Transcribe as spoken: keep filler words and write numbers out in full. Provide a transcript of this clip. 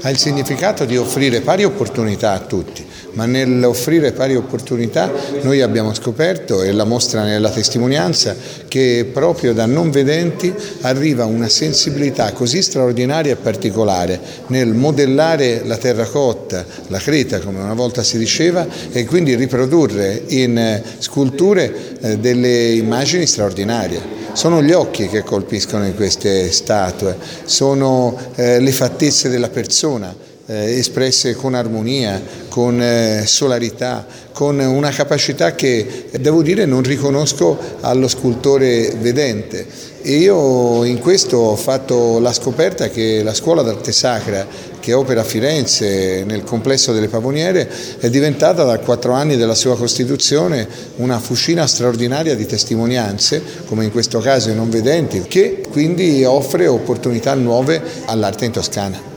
ha il significato di offrire pari opportunità a tutti, ma nell'offrire pari opportunità noi abbiamo scoperto, e la mostra nella testimonianza, che proprio da non vedenti arriva una sensibilità così straordinaria e particolare nel modellare la terracotta, la creta come una volta si diceva, e quindi riprodurre in sculture delle immagini straordinarie. Sono gli occhi che colpiscono in queste statue, sono eh, le fattezze della persona eh, espresse con armonia, con eh, solarità, con una capacità che, devo dire, non riconosco allo scultore vedente. E io in questo ho fatto la scoperta che la Scuola d'Arte Sacra, che opera a Firenze nel complesso delle Pavoniere, è diventata da quattro anni della sua costituzione una fucina straordinaria di testimonianze, come in questo caso i non vedenti, che quindi offre opportunità nuove all'arte in Toscana.